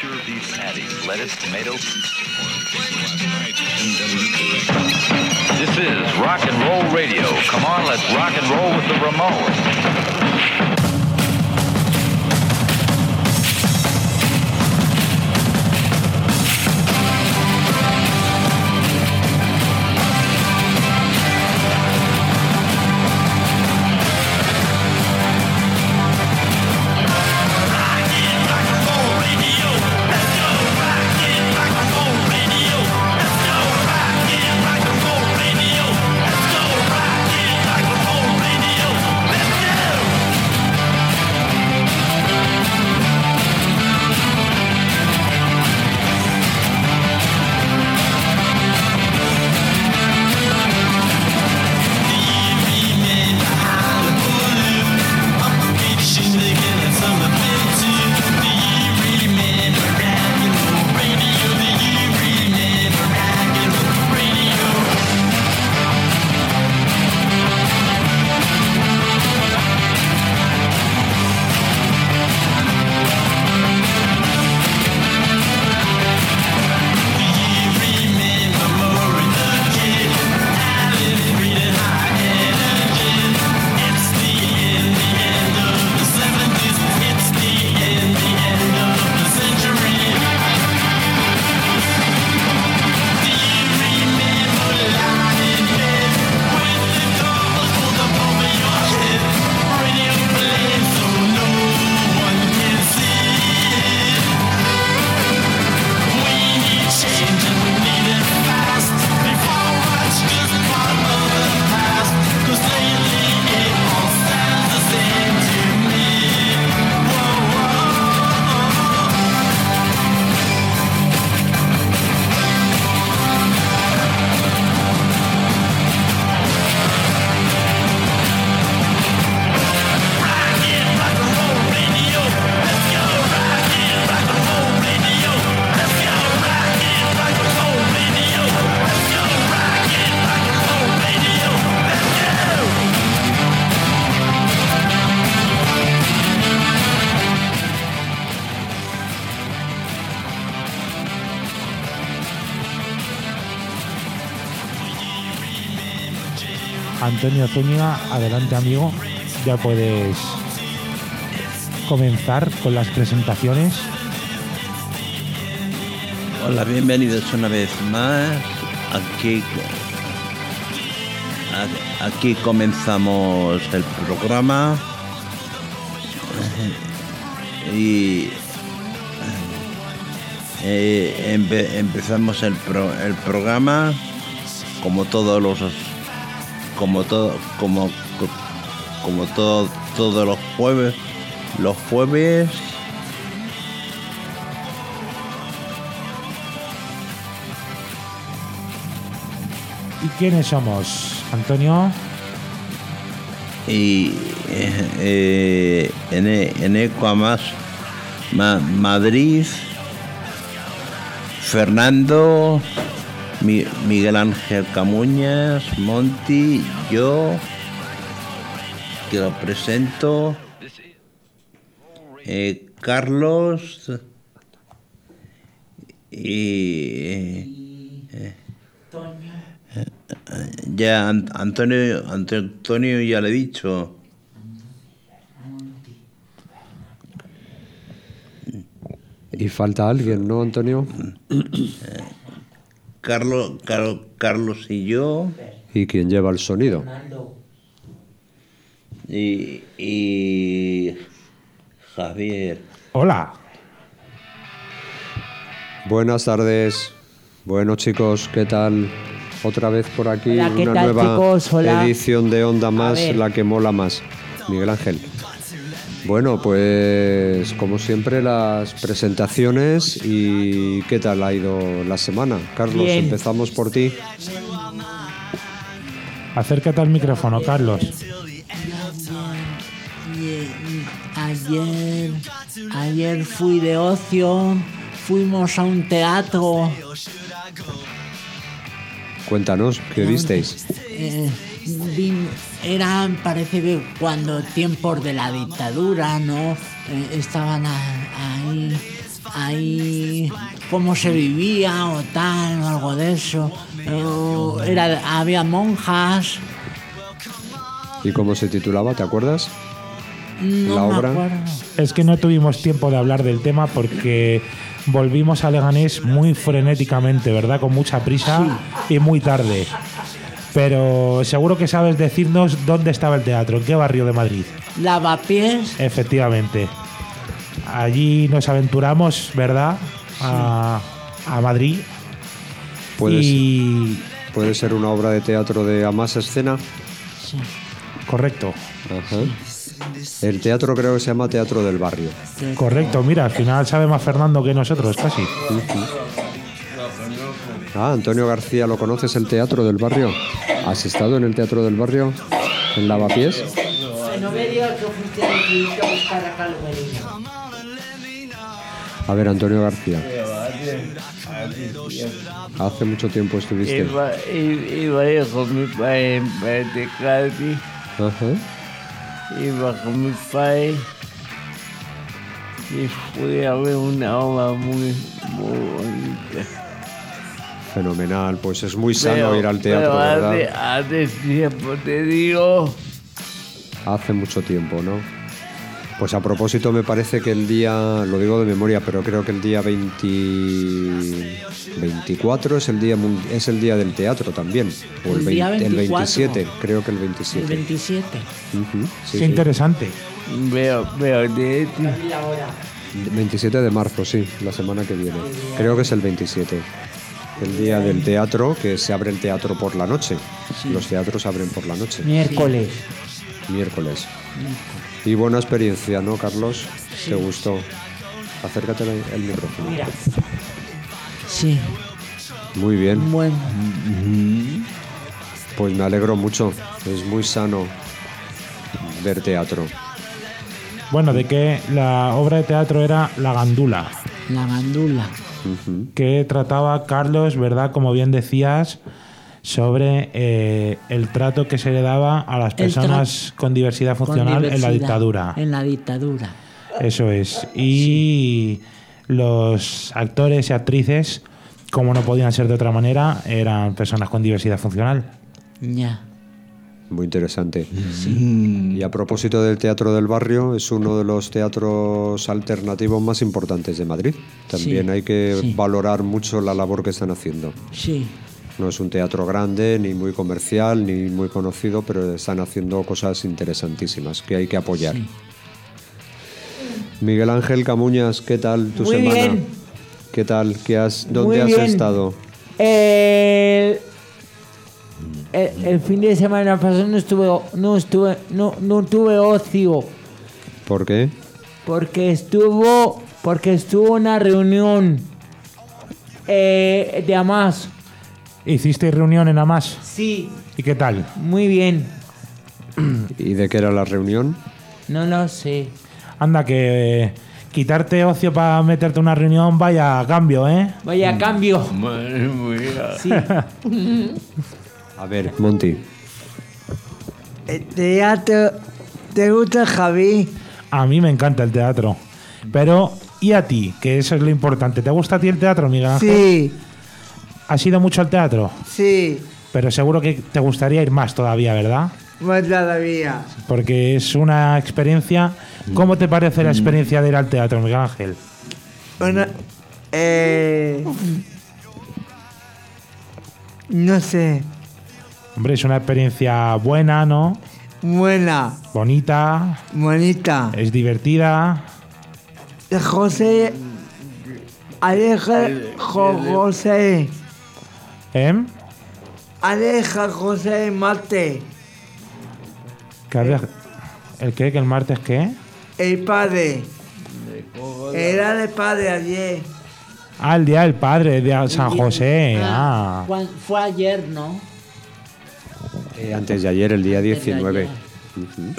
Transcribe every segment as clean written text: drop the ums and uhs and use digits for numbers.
mixture of these patties, lettuce, tomato. This is rock and roll radio. Come on, let's rock and roll with the Ramones. Antonio Zúñiga, adelante amigo, ya puedes comenzar con las presentaciones. Hola, bienvenidos una vez más. Aquí comenzamos el programa y empezamos el programa como todos los jueves. ¿Y quiénes somos, Antonio? Y en Ecuamas Madrid, Fernando, Miguel Ángel Camuñas, Monty, yo, que lo presento, Carlos y ya Antonio ya le he dicho. Y falta alguien, ¿no, Antonio? Carlos y yo. ¿Y quién lleva el sonido? Y Javier. Hola. Buenas tardes. Bueno, chicos, ¿qué tal? Otra vez por aquí. Hola, ¿qué una tal, nueva chicos? Hola. edición de Onda Más, la que mola más. Miguel Ángel. Bueno, pues como siempre las presentaciones y ¿qué tal ha ido la semana? Carlos, Bien. Empezamos por ti. Acércate al micrófono, Carlos. Ayer fui de ocio, fuimos a un teatro. Cuéntanos, ¿qué visteis? Parece que cuando tiempos de la dictadura, ¿no? Estaban ahí ahí cómo se vivía o tal, o algo de eso. Había monjas. ¿Y cómo se titulaba? ¿Te acuerdas? No La me obra. acuerdo. Es que no tuvimos tiempo de hablar del tema porque volvimos a Leganés muy frenéticamente, ¿verdad? Con mucha prisa y muy tarde. Pero seguro que sabes decirnos dónde estaba el teatro, en qué barrio de Madrid. Lavapiés. Efectivamente. Allí nos aventuramos, ¿verdad? A Madrid. Puede ser una obra de teatro de Amás Escena. Sí. Correcto. Ajá. El teatro creo que se llama Teatro del Barrio. Correcto, mira, al final sabe más Fernando que nosotros, casi. Ah, Antonio García, ¿lo conoces, el Teatro del Barrio? ¿Has estado en el Teatro del Barrio? ¿En Lavapiés? No me digas que fuiste a buscar a Calverina. A ver, Antonio García. Hace mucho tiempo estuviste. Iba yo con mi padre en Pentecati, Ajá. iba con mi padre y fui a ver una obra muy bonita. Fenomenal, pues es muy sano ir al teatro, ¿verdad? Hace tiempo te digo. Hace mucho tiempo, ¿no? Pues a propósito, me parece que el día, lo digo de memoria, pero creo que el día 24 es el día del teatro también. O El día 24. el 27, creo que el 27. El 27. Ujú, sí, Qué sí. interesante. Veo de ti. 27 de marzo, sí, la semana que viene. Creo que es el 27. El día del teatro, que se abre el teatro por la noche. Los teatros abren por la noche. Miércoles. Miércoles. Y buena experiencia, ¿no, Carlos? ¿Te gustó? Acércate el micrófono. Mira. Sí. Muy bien. Bueno. Pues me alegro mucho. Es muy sano ver teatro. Bueno, de que la obra de teatro era La Gandula, La gandula. Ujú. que trataba, Carlos, ¿verdad? Como bien decías, sobre el trato que se le daba a las personas con diversidad funcional en la dictadura. En la dictadura. Eso es. Y los actores y actrices, como no podían ser de otra manera, eran personas con diversidad funcional. Ya. Muy interesante. Y a propósito del Teatro del Barrio, es uno de los teatros alternativos más importantes de Madrid. También Sí, hay que sí. valorar mucho la labor que están haciendo. Sí. No es un teatro grande, ni muy comercial, ni muy conocido, pero están haciendo cosas interesantísimas que hay que apoyar. Sí. Miguel Ángel Camuñas, ¿qué tal tu Muy semana? bien. ¿Qué tal? ¿Dónde Muy has bien. estado? El fin de semana pasado no tuve ocio ¿Por qué? porque estuvo una reunión de Amás. ¿Hicisteis reunión en Amás? Sí, ¿Y qué tal? muy bien. ¿Y de qué era la reunión? No lo sé. Anda, que quitarte ocio para meterte en una reunión, vaya a cambio, ¿eh? Vaya cambio. Madre mía. Sí. A ver, Monty. El teatro, ¿te gusta, Javi? A mí me encanta el teatro. Pero, ¿y a ti? Que eso es lo importante. ¿Te gusta a ti el teatro, Miguel Ángel? Sí, ¿Has ido mucho al teatro? sí, Pero seguro que te gustaría ir más todavía, ¿verdad? más todavía. Porque es una experiencia... ¿Cómo te parece la experiencia de ir al teatro, Miguel Ángel? Una, no sé, Hombre, es una experiencia buena, ¿no? buena, Bonita, bonita. es divertida. José, José, ¿Eh? Aleja José Mate, ¿El qué? ¿Que el martes qué? el padre. Era el padre ayer. Ah, el Día del Padre de San José. Ah. Fue ayer, ¿no? Antes de ayer, el día Antes de 19. ayer. Ujú.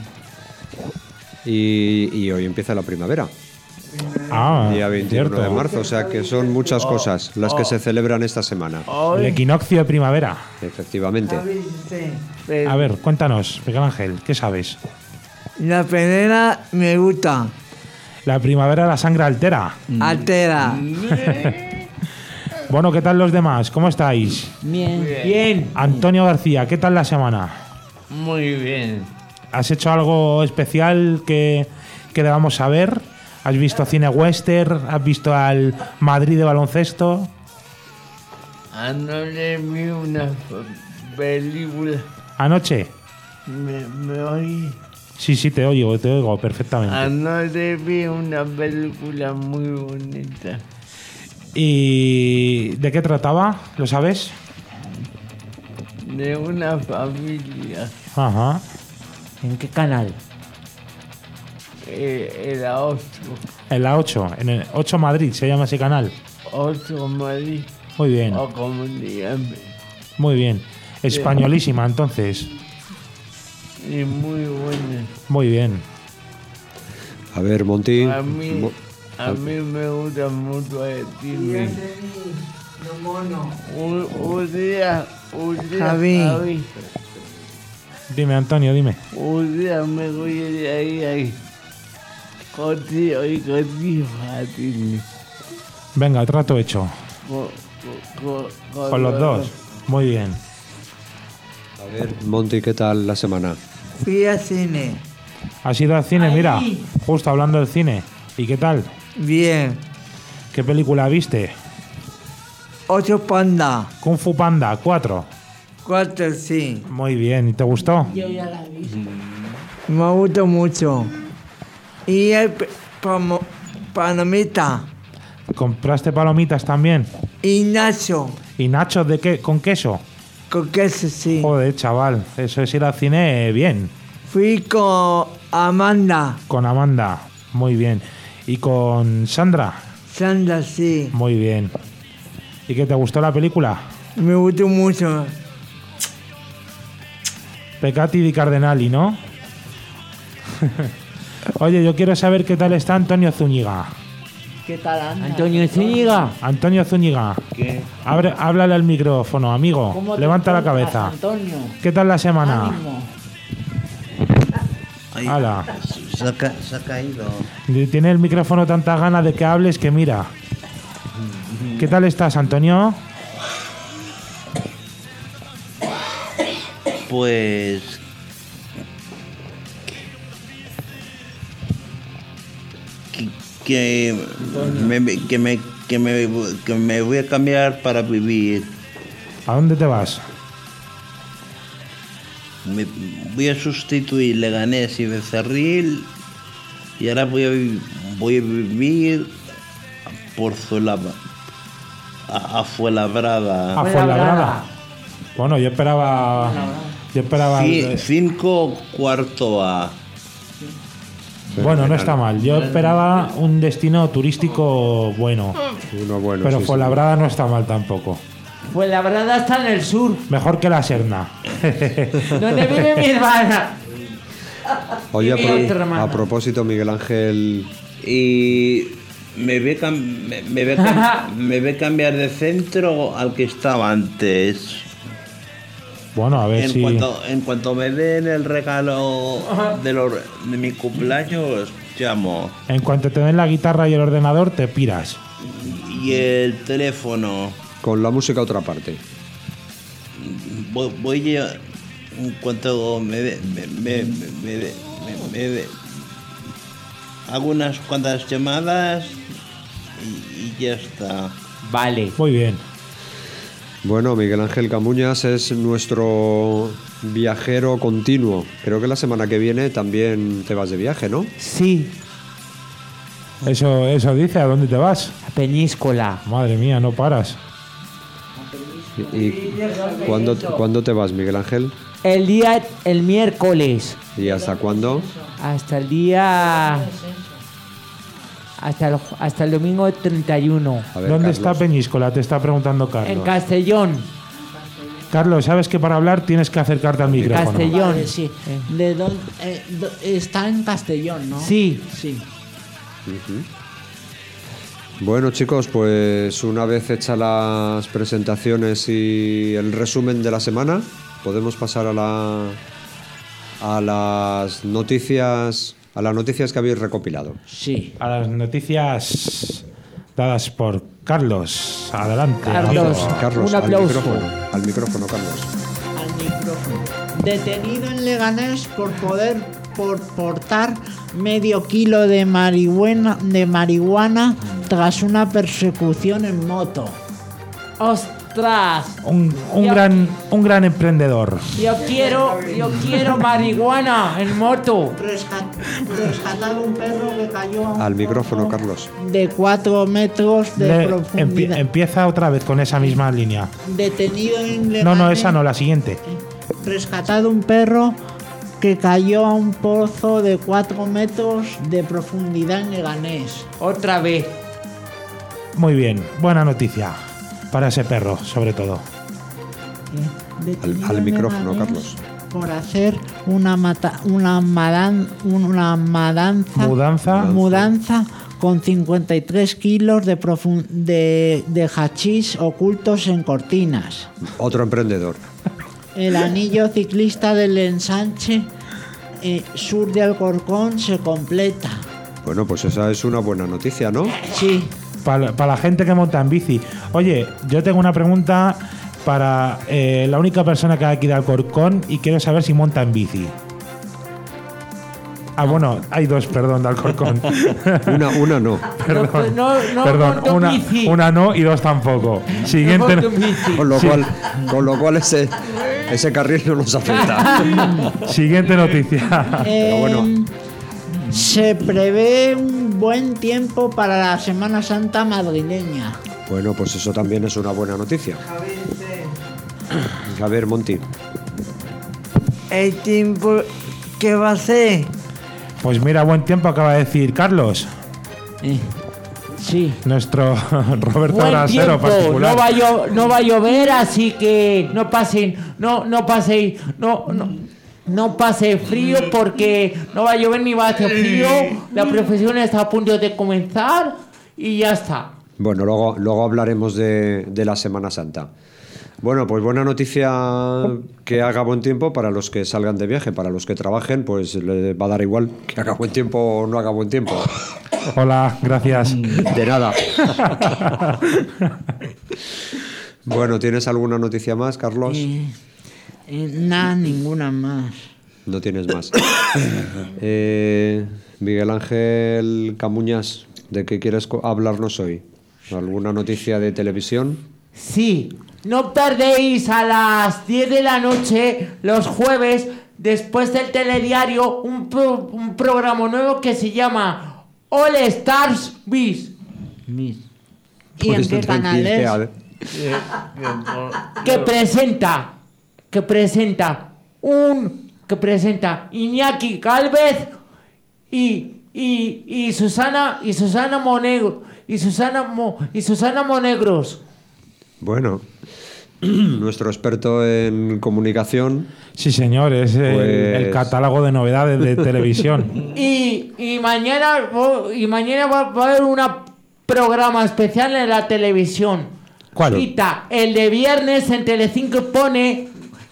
Y hoy empieza la primavera, Ah, día 21 cierto. de marzo, o sea que son muchas cosas las que se celebran esta semana. El equinoccio de primavera. Efectivamente. A ver, cuéntanos, Miguel Ángel, ¿qué sabes? La pelea me gusta. La primavera la sangre altera. Altera. Bueno, ¿qué tal los demás? ¿Cómo estáis? Bien. Antonio García, ¿qué tal la semana? Muy bien. ¿Has hecho algo especial que debamos saber? ¿Has visto cine western? ¿Has visto al Madrid de baloncesto? Anoche vi una película. ¿Anoche? ¿Me oí? Sí, te oigo perfectamente. Anoche vi una película muy bonita. ¿Y de qué trataba? ¿Lo sabes? De una familia. Ajá. ¿En qué canal? Era 8. En la 8, en el 8 Madrid se llama ese canal. 8 Madrid. Muy bien, O como digan. muy bien. Españolísima entonces. Y muy buena. Muy bien. A ver, Monty. A mí me gusta mucho el cine. Un día, Javi. Dime, Antonio, dime. un día me voy de ahí. Contigo y contigo a cine. Venga, trato hecho. Con los dos. Muy bien. A ver, Monty, ¿qué tal la semana? Fui al cine. ¿Has ido al cine? Mira, justo hablando del cine. ¿Y qué tal? Bien. ¿Qué película viste? 8 Panda. Kung Fu Panda 4. 4, sí. Muy bien. ¿Y te gustó? Yo ya la vi. Me gustó mucho. Y el palomita. ¿Compraste palomitas también? Y Nacho. ¿Y nachos de qué? ¿Con queso? Con queso, sí. Joder, chaval. Eso es ir al cine bien. Fui con Amanda. Con Amanda. Muy bien. ¿Y con Sandra? Sandra, sí. Muy bien. ¿Y qué te gustó la película? Me gustó mucho. Peccati di Cardenali, ¿no? Oye, yo quiero saber qué tal está Antonio Zúñiga. ¿Qué tal anda? Antonio Zúñiga. Antonio Zúñiga. ¿Qué? Háblale al micrófono, amigo. Levanta la cabeza. Antonio. ¿Qué tal la semana? Ánimo. Ay, Hala. se ha caído. Tiene el micrófono tantas ganas de que hables que mira. ¿Qué tal estás, Antonio? Pues que me voy a cambiar para vivir. ¿A dónde te vas? Me voy a sustituir Leganés y Becerril y ahora voy a vivir por a Fuenlabrada. A Fuenlabrada. Bueno, yo esperaba. 5 cuarto A. Bueno, no está mal. Yo esperaba un destino turístico bueno. Uno bueno. Pero sí, Fuenlabrada no está mal tampoco. Pues la verdad está en el sur. Mejor que la Serna. Donde vive mi hermana. sí. Oye, Y mi otra hermana. a propósito, Miguel Ángel, Y me voy a cambiar de centro al que estaba antes. Bueno, a ver si. En cuanto me den el regalo de mi cumpleaños, llamo. En cuanto te den la guitarra y el ordenador, te piras. Y el teléfono. con la música a otra parte. Voy a. En cuanto hago unas cuantas llamadas y ya está. Vale. Muy bien. Bueno, Miguel Ángel Camuñas es nuestro viajero continuo. Creo que la semana que viene también te vas de viaje, ¿no? Sí, Eso dice, ¿a dónde te vas? a Peñíscola. Madre mía, no paras. ¿Y cuándo te vas, Miguel Ángel? El miércoles. ¿Y hasta cuándo? Hasta el día. Hasta el domingo 31. A ver, ¿Dónde Carlos. está Peñíscola? Te está preguntando En Carlos. Castellón. Carlos, sabes que para hablar tienes que acercarte al micrófono. Castellón. Vale, sí. ¿De dónde? Está en Castellón, ¿no? Sí. Sí. Bueno, chicos, pues una vez hechas las presentaciones y el resumen de la semana, podemos pasar a las noticias a las noticias que habéis recopilado. Sí. A las noticias dadas por Carlos. Adelante. Carlos. amigo. Carlos, Un aplauso. Al micrófono, Carlos. Al micrófono. Detenido en Leganés por portar medio kilo de marihuana tras una persecución en moto. ¡Ostras! Un Yo- gran emprendedor. Yo quiero marihuana en moto. Rescatado un perro que cayó a un Al micrófono, pozo Carlos. de 4 metros de profundidad. Empieza otra vez con esa misma línea. Detenido en Leganés. No, esa no, la siguiente. Rescatado un perro que cayó a un pozo de 4 metros de profundidad en Leganés. Otra vez. Muy bien, buena noticia. Para ese perro, sobre todo. Detenido Al en micrófono, Leganés Carlos. Por hacer una mudanza con 53 kilos de hachís ocultos en cortinas. Otro emprendedor. El anillo ciclista del ensanche sur de Alcorcón se completa. Bueno, pues esa es una buena noticia, ¿no? Sí. Para la gente que monta en bici. Oye, yo tengo una pregunta para la única persona que hay aquí de Alcorcón y quiero saber si monta en bici. Ah, bueno, hay dos, perdón, de Alcorcón. Una no. Perdón, No perdón, monto en bici. una no y dos tampoco. No Siguiente. monto en bici. Con lo cual ese carril no nos afecta. Siguiente noticia. Pero bueno. Se prevé un buen tiempo para la Semana Santa madrileña. Bueno, pues eso también es una buena noticia. A ver, Monty. El tiempo que va a ser. Pues mira, buen tiempo acaba de decir Carlos, Sí. nuestro Roberto Buen Brasero tiempo. particular. No va a llover, así que no pase frío porque no va a llover ni va a hacer frío. La profesión está a punto de comenzar y ya está. Bueno, luego hablaremos de la Semana Santa. Bueno, pues buena noticia que haga buen tiempo para los que salgan de viaje. Para los que trabajen, pues les va a dar igual que haga buen tiempo o no haga buen tiempo. Hola, gracias. De nada. Bueno, ¿tienes alguna noticia más, Carlos? Nada, ninguna más. No tienes más. Miguel Ángel Camuñas, ¿de qué quieres hablarnos hoy? ¿Alguna noticia de televisión? Sí, no perdéis a las 10 de la noche los jueves, después del telediario, un programa nuevo que se llama All Stars Biz. ¿Y Pues en qué no tengo ni canal idea, es? Que presenta Iñaki Gálvez y Susana Monegro y Susana Monegros. Bueno, nuestro experto en comunicación. Sí, señor, es el catálogo de novedades de televisión. Y mañana va a haber un programa especial en la televisión. ¿Cuál? El de viernes en Telecinco pone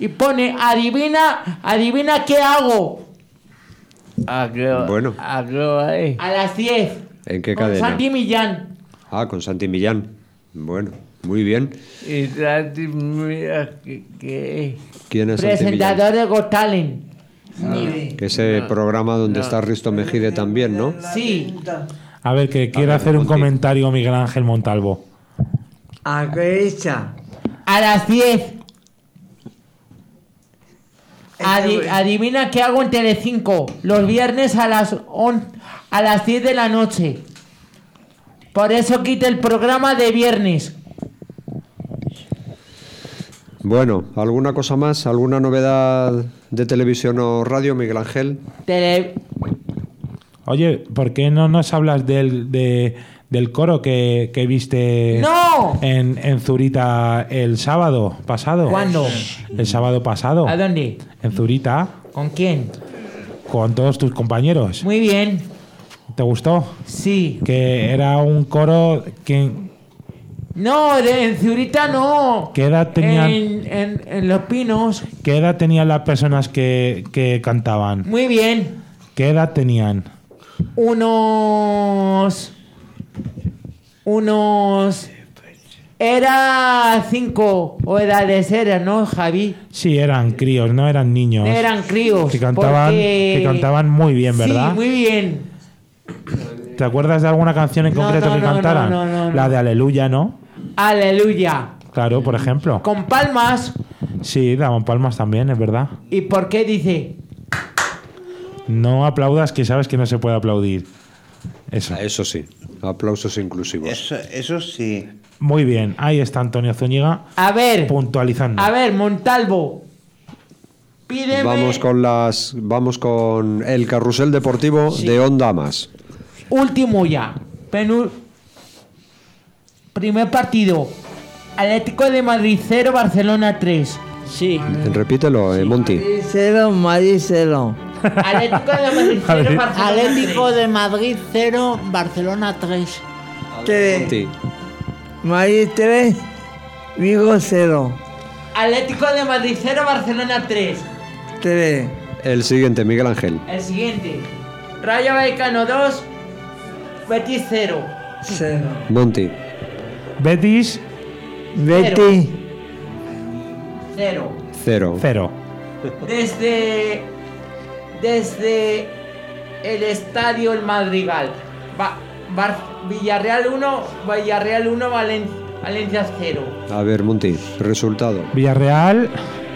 adivina qué hago. Bueno. A las 10. ¿En qué Con cadena? Santi Millán. Ah, con Santi Millán. Bueno, muy bien. Y Santi, mira que ¿Quién es Santi Presentador de Got Talent. Millán? Que ese programa donde está Risto Mejide también, ¿no? Sí. A ver, que quiere hacer un comentario Miguel Ángel Montalvo. ¿A qué hecha? A las 10. Adivina qué hago en Telecinco. Los viernes a las 10 de la noche. Por eso quita el programa de viernes. Bueno, ¿alguna cosa más? ¿Alguna novedad de televisión o radio, Miguel Ángel? Oye, ¿por qué no nos hablas del coro que viste ¡No! en Zurita el sábado pasado? ¿Cuándo? El sábado pasado. ¿A dónde? En Zurita, ¿Con quién? con todos tus compañeros. Muy bien. ¿Te gustó? Sí. Que era un coro que... No, en Zurita no. ¿Qué edad tenían? En Los Pinos. ¿Qué edad tenían las personas que cantaban? Muy bien. ¿Qué edad tenían? Unos. Era 5 o edades eran, ¿no, Javi? Sí, eran críos, no eran niños. Eran críos. Que cantaban muy bien, ¿verdad? Sí, muy bien. ¿Te acuerdas de alguna canción en concreto que cantaran? No. La de Aleluya, ¿no? Aleluya. Claro, por ejemplo. Con palmas. Sí, daban palmas también, es verdad. ¿Y por qué dice? No aplaudas, que sabes que no se puede aplaudir. Eso. Eso sí, aplausos inclusivos. Eso sí. Muy bien, ahí está Antonio Zúñiga A ver. puntualizando. A ver, Montalvo. Pídeme. Vamos con el carrusel deportivo de Onda Más. Último ya. Primer partido. Atlético de Madrid 0, Barcelona 3. Sí. Repítelo, Monty. 0, Madrid 0. Atlético de Madrid 0, Barcelona Atlético 3. de Madrid 0, Barcelona 3. 3. Monty. Madrid 3, Vigo 0. Atlético de Madrid 0, Barcelona 3. 3. El siguiente, Miguel Ángel. El siguiente. Rayo Vallecano 2, Betis 0. 0. Monty. Betis, Betis 0. 0. 0. Desde el estadio El Madrigal. Villarreal 1, Valencia 0. A ver, Monty, resultado. Villarreal.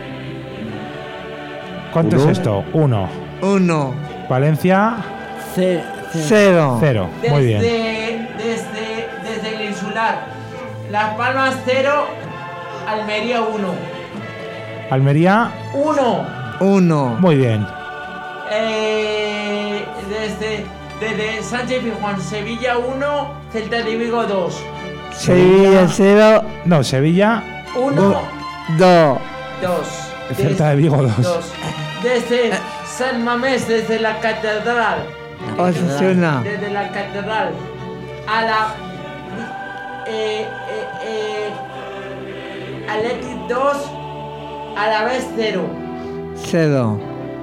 ¿Cuánto ¿Uno? es esto? 1. 1. Valencia, 0. 0. Muy bien. Desde el insular. Las Palmas 0, Almería 1. Almería, 1. muy bien. Desde Sánchez Pizjuán, Sevilla 1, Celta de Vigo 2. Sevilla 0. No, Sevilla, 1, 2. 2. Celta de Vigo 2. Desde San Mamés, desde la catedral. Osasuna. Desde la catedral a la Athletic 2, a la vez 0. 0.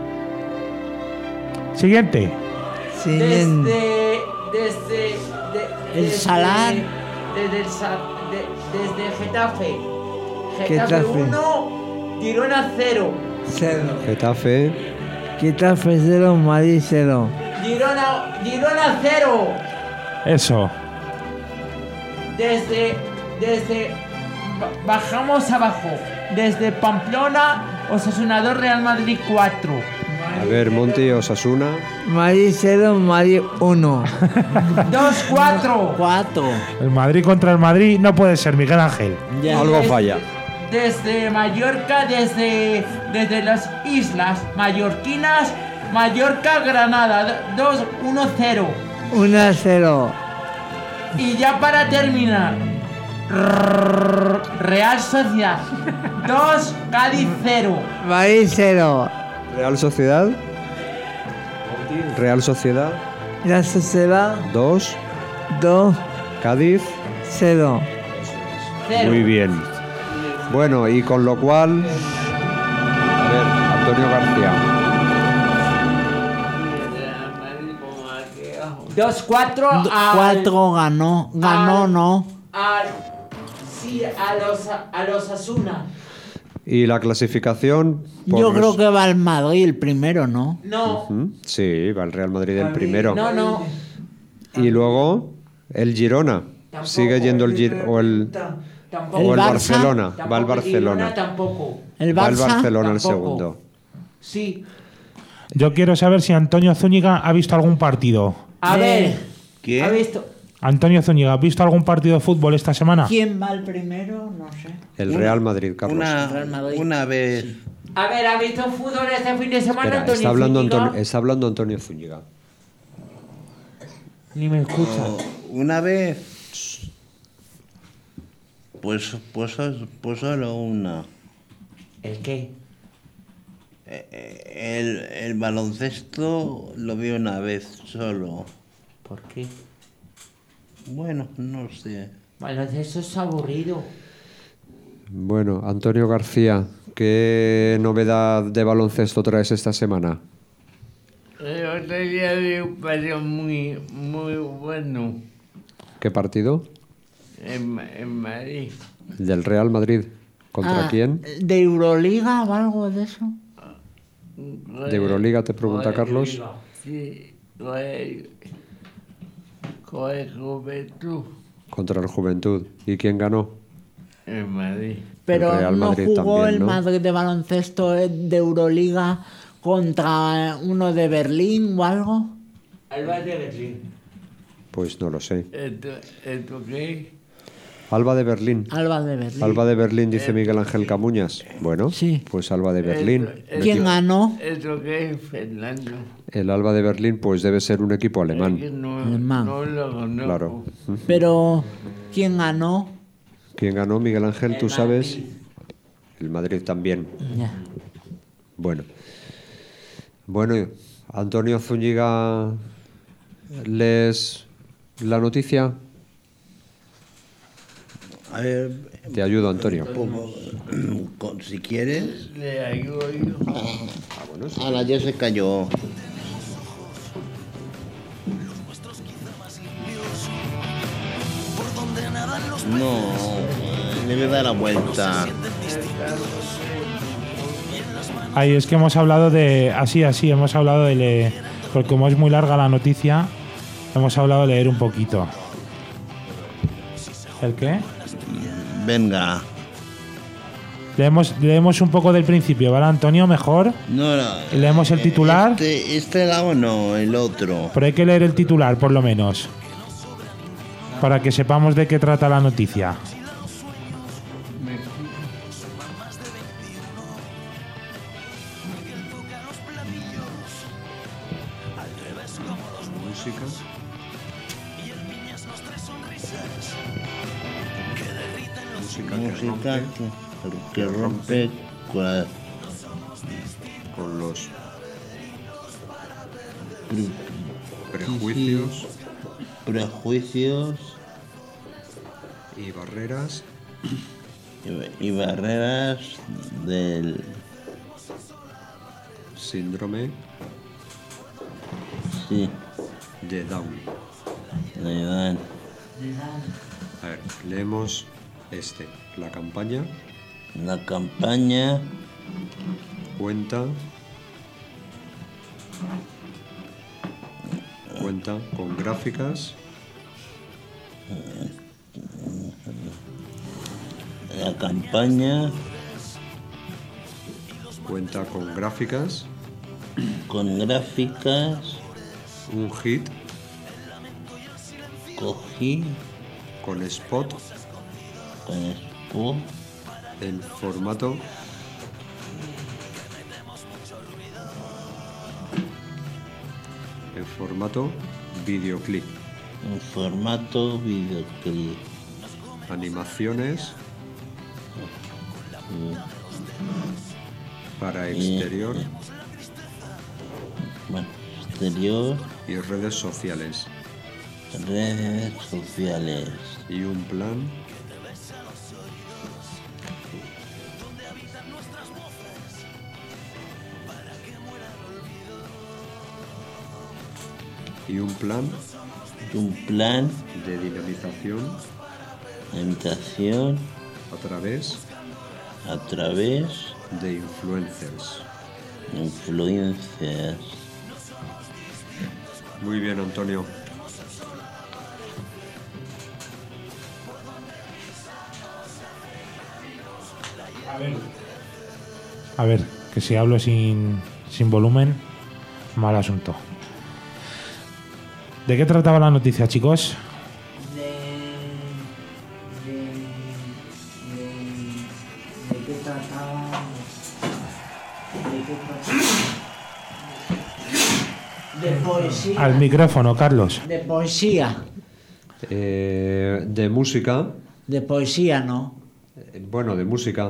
Siguiente. Siguiente. El Salar. Desde Getafe. Getafe. 1, Girona 0. 0. Getafe. Getafe 0, Madrid 0. Girona 0. Eso. Bajamos abajo. Desde Pamplona, Osasuna 2, Real Madrid 4. A ver, Monty, Osasuna. Madrid 0, Madrid 1. 2, 4. 4. El Madrid contra el Madrid no puede ser, Miguel Ángel. Algo falla. Desde Mallorca, desde las islas mallorquinas, Mallorca, Granada 2, 1, 0. 1 0. Y ya para terminar, Real Sociedad 2, Cádiz 0. Madrid 0. Real Sociedad. Real Sociedad. La Sociedad 2. 2, Cádiz. 0. Muy bien. Bueno, y con lo cual. A ver, Antonio García. 2-4 4 ganó. Ganó, no. A los Asuna. Y la clasificación. Yo creo que va el Madrid el primero, ¿no? No, Sí, va el Real Madrid el primero. no. Y luego el Girona. Tampoco. Sigue yendo el Girona. Tampoco. O el Barça? Barcelona. Va el Tampoco, Barcelona. Girona tampoco. El Va el Barça. Barcelona el Tampoco. segundo. Sí. Yo quiero saber si Antonio Zúñiga ha visto algún partido. A ver. ¿Qué? ¿Ha visto? Antonio Zúñiga, ¿has visto algún partido de fútbol esta semana? ¿Quién va el primero? No sé. El Real Madrid, Carlos. Real Madrid. Una vez. A ver, ¿ha visto fútbol este fin de semana, Espera, Antonio está hablando, Zúñiga? está hablando Antonio Zúñiga. Ni me escucha. Una vez. Pues solo una. ¿El qué? El baloncesto lo vi una vez solo. ¿Por qué? Bueno, no sé. Baloncesto es aburrido. Bueno, Antonio García, ¿qué novedad de baloncesto traes esta semana? El otro día vi un partido muy bueno ¿Qué partido? en Madrid. Del Real Madrid. ¿Contra quién? ¿De Euroliga o algo de eso? ¿De Euroliga te pregunta Carlos? Sí, con el Juventud Contra el Juventud. ¿Y quién ganó? en Madrid. Pero El Real no Madrid jugó también, el ¿no? Madrid de baloncesto de Euroliga contra uno de Berlín o algo. Alba de Berlín. Pues no lo sé. ¿Esto qué? Alba de Berlín. Alba de Berlín. Alba de Berlín, dice Miguel Ángel Camuñas. Bueno, Sí. pues Alba de Berlín. ¿Quién ganó? ¿Esto qué es, Fernando? El Alba de Berlín, pues debe ser un equipo Que alemán. Alemán. no lo conozco. Claro. Pero ¿quién ganó? ¿Quién ganó, Miguel Ángel? ¿Tú sabes? El Madrid también. Ya. Bueno. Bueno, Antonio Zúñiga, ¿lees la noticia? A ver, Te ayudo, Antonio. si quieres. Le ayudo yo. Ahora ya se cayó. No, debe dar la vuelta. Ahí es que hemos hablado de... Así, hemos hablado de leer... Porque como es muy larga la noticia, hemos hablado de leer un poquito. ¿El qué? Venga. Leemos un poco del principio, ¿vale, Antonio? Mejor. No, no. Leemos el titular. Este lado no, el otro. Pero hay que leer el titular, por lo menos. Para que sepamos de qué trata la noticia. Música que rompe con los prejuicios y barreras y barreras del síndrome de Down. A ver, leemos la campaña. La campaña cuenta con gráficas. La campaña cuenta con gráficas. Un hit. Cogí con spot. En formato videoclip. En formato videoclip. Animaciones para exterior. Exterior. Y redes sociales. Y un plan de dinamización a través de influencers. Muy bien, Antonio. A ver, que si hablo sin volumen, mal asunto. ¿De qué trataba la noticia, chicos? ¿De qué trataba? De poesía. Al micrófono, Carlos. De poesía. De música. De poesía, ¿no? Bueno, de música.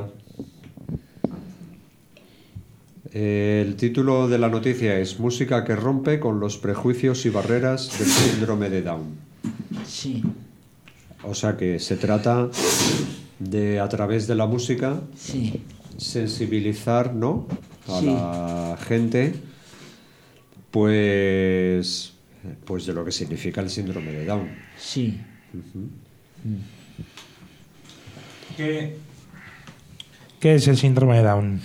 El título de la noticia es Música que rompe con los prejuicios y barreras del síndrome de Down. Sí. O sea que se trata de, a través de la música, sensibilizar, ¿no?, a la gente Pues de lo que significa el síndrome de Down. Sí. ¿Qué es el síndrome de Down?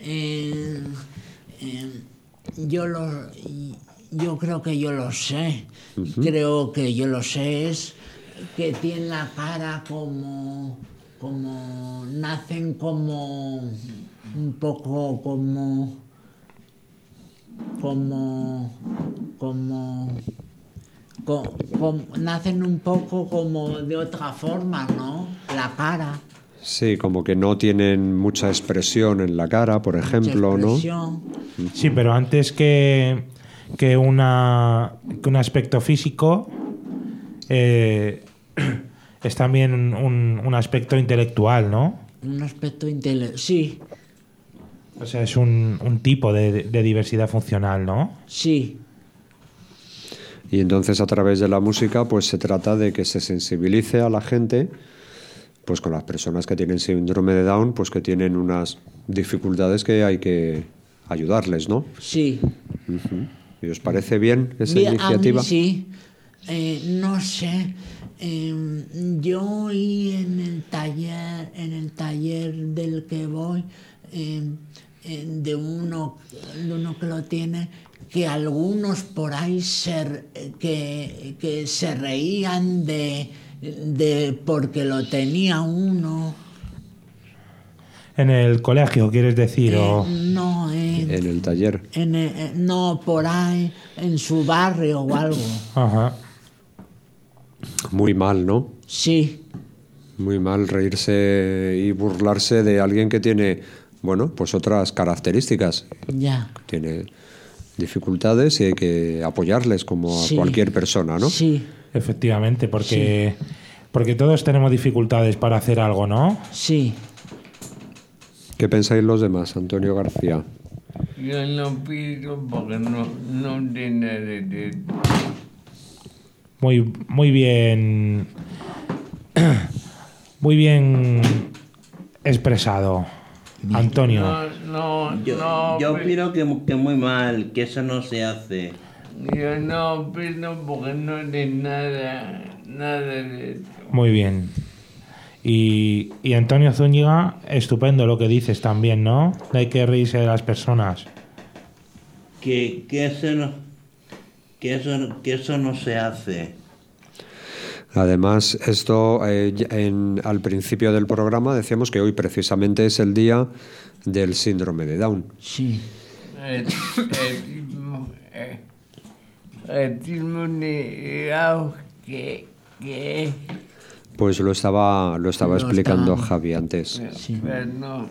Yo creo que yo lo sé. Creo que yo lo sé. Es que tiene la cara como nacen como un poco nacen un poco como de otra forma, ¿no? La cara. Sí, como que no tienen mucha expresión en la cara, por ejemplo, ¿no? Sí, pero antes que un aspecto físico, es también un aspecto intelectual, ¿no? Un aspecto intelectual, sí. O sea, es un tipo de diversidad funcional, ¿no? Sí. Y entonces a través de la música pues se trata de que se sensibilice a la gente pues con las personas que tienen síndrome de Down, pues que tienen unas dificultades que hay que ayudarles, ¿no? Sí. ¿Y os parece bien esa iniciativa? A mí sí. No sé. Yo oí en el taller del que voy, de uno que lo tiene, que algunos por ahí que se reían de porque lo tenía uno. ¿En el colegio, quieres decir? No, en el taller. No, por ahí, en su barrio o algo. Ajá. Muy mal, ¿no? Sí. Muy mal reírse y burlarse de alguien que tiene, bueno, pues otras características. Ya. Tiene dificultades y hay que apoyarles como a cualquier persona, ¿no? Sí. Efectivamente, porque todos tenemos dificultades para hacer algo, ¿no? Sí. ¿Qué pensáis los demás, Antonio García? Yo no pido porque no tiene... Muy bien. Muy bien expresado, Antonio. Yo opino que muy mal, que eso no se hace. Yo no opino porque no de nada de esto. Muy bien. Y Antonio Zúñiga, estupendo lo que dices también, ¿no? Hay que reírse de las personas. Que eso no se hace. Además, esto al principio del programa decíamos que hoy precisamente es el día del síndrome de Down. Sí. Pues lo estaba explicando Javi antes. Sí. Pero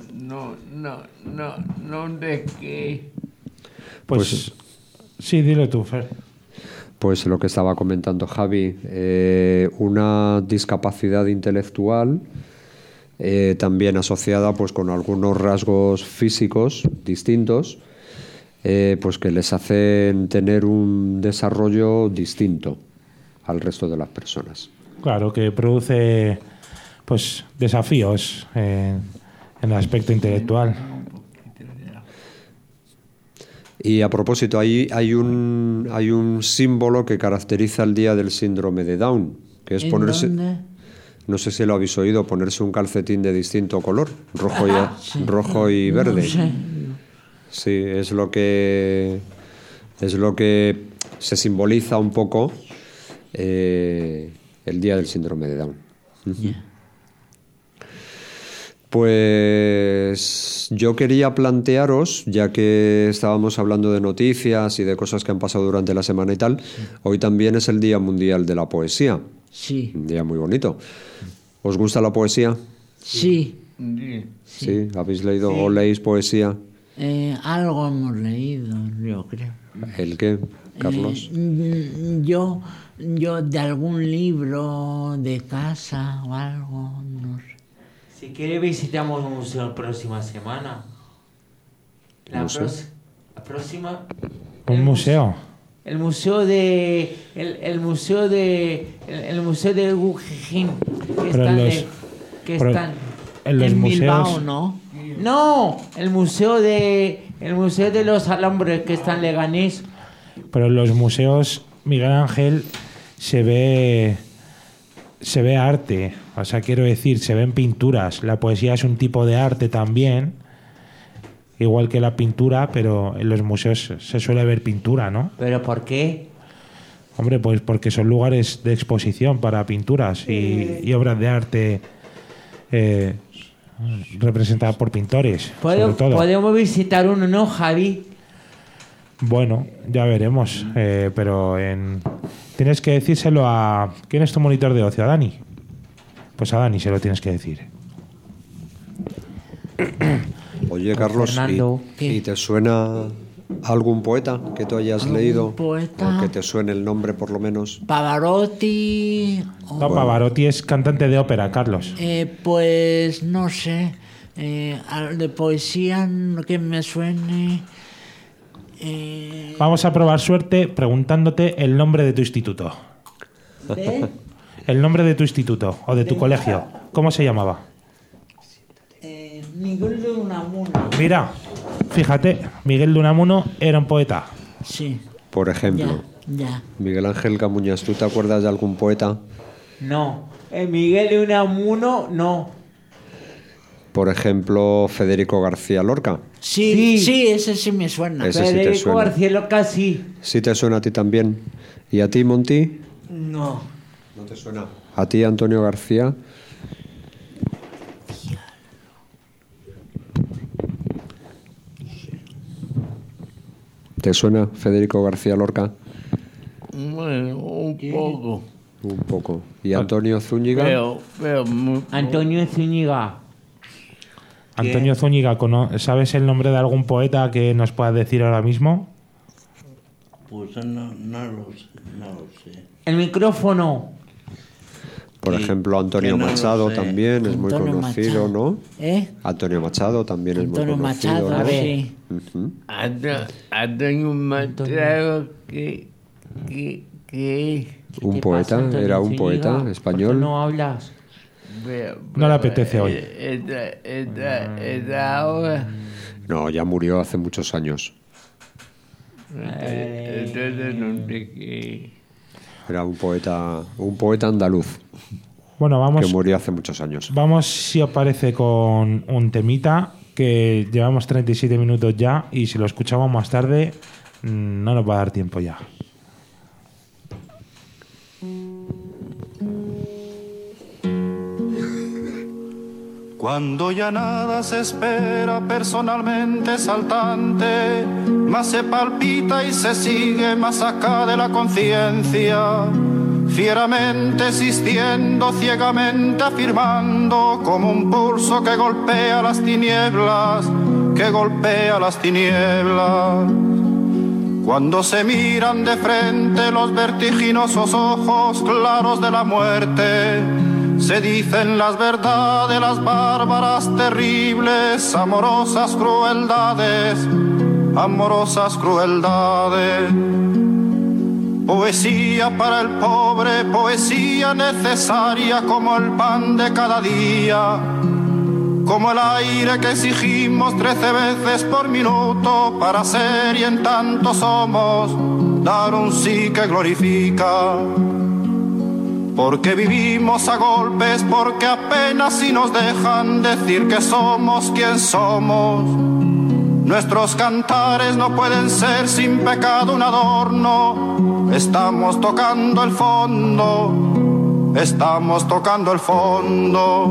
no de qué. Pues sí, dilo tú, Fer. Pues lo que estaba comentando Javi, una discapacidad intelectual también asociada pues con algunos rasgos físicos distintos, pues que les hacen tener un desarrollo distinto al resto de las personas. Claro, que produce pues desafíos en el aspecto intelectual. Y a propósito, hay un símbolo que caracteriza el día del síndrome de Down, que es ponerse... ¿Dónde? No sé si lo habéis oído, ponerse un calcetín de distinto color, rojo y verde. No sé. Sí, es lo que se simboliza un poco el día del síndrome de Down. Yeah. Pues yo quería plantearos, ya que estábamos hablando de noticias y de cosas que han pasado durante la semana y tal, hoy también es el Día Mundial de la Poesía. Sí. Un día muy bonito. ¿Os gusta la poesía? Sí. ¿Sí? ¿Habéis leído o leéis poesía? Algo hemos leído, yo creo. ¿El qué, Carlos? Yo de algún libro de casa o algo, no sé. Si quiere visitamos un museo la próxima semana. La próxima. ¿Un museo? El museo de el museo de Guggenheim que están en museos, Bilbao, ¿no? No, el museo de los alambres que está en Leganés. Pero en los museos, Miguel Ángel, se ve arte. O sea, quiero decir, se ven pinturas. La poesía es un tipo de arte también, igual que la pintura, pero en los museos se suele ver pintura, ¿no? ¿Pero por qué? Hombre, pues porque son lugares de exposición para pinturas y obras de arte representadas por pintores, sobre todo. Podemos visitar uno, ¿no, Javi? Bueno, ya veremos, pero tienes que decírselo a... ¿Quién es tu monitor de ocio? ¿A Dani? Pues a Dani se lo tienes que decir. Oye, Carlos, ¿y te suena algún poeta que tú hayas leído? Poeta? O que te suene el nombre, por lo menos. Pavarotti. No, Pavarotti es cantante de ópera, Carlos. Pues no sé. De poesía que me suene. Vamos a probar suerte preguntándote el nombre de tu instituto. ¿De? El nombre de tu instituto o de tu colegio. ¿Cómo se llamaba? Miguel de Unamuno. Mira, fíjate, Miguel de Unamuno era un poeta. Sí. Por ejemplo, Ya. Miguel Ángel Camuñas, ¿tú te acuerdas de algún poeta? No. Miguel de Unamuno, no. Por ejemplo, Federico García Lorca. Sí, ese sí me suena. Ese sí te Federico suena. García Lorca, sí. ¿Sí te suena a ti también? ¿Y a ti, Monty? No. ¿No te suena? ¿A ti, Antonio García? ¿Te suena Federico García Lorca? Bueno, un poco. Un poco. ¿Y Antonio Zúñiga? Pero muy Antonio Zúñiga. Antonio Zúñiga, ¿sabes el nombre de algún poeta que nos puedas decir ahora mismo? Pues no lo sé. El micrófono. Por ejemplo, Antonio que no lo Machado sé. también es muy Antonio conocido, Machado. ¿no? Antonio Machado también Antonio es muy conocido. Machado, ¿no? sí. Ujú. Antonio Machado que Un poeta, Antonio era un Zúñiga? poeta ¿Por qué español. no hablas? No le apetece hoy. Esta ahora. No, ya murió hace muchos años. Entonces no sé qué. Era un poeta andaluz Bueno, que vamos, murió hace muchos años. vamos si os parece con un temita que llevamos 37 minutos ya y si lo escuchamos más tarde no nos va a dar tiempo ya. Cuando ya nada se espera personalmente saltante, más se palpita y se sigue más acá de la conciencia, fieramente existiendo, ciegamente afirmando, como un pulso que golpea las tinieblas, que golpea las tinieblas. Cuando se miran de frente los vertiginosos ojos claros de la muerte, se dicen las verdades, las bárbaras, terribles, amorosas crueldades, amorosas crueldades. Poesía para el pobre, poesía necesaria como el pan de cada día, como el aire que exigimos 13 veces por minuto para ser y en tanto somos, dar un sí que glorifica. Porque vivimos a golpes, porque apenas si nos dejan decir que somos quien somos. Nuestros cantares no pueden ser sin pecado un adorno. Estamos tocando el fondo, estamos tocando el fondo.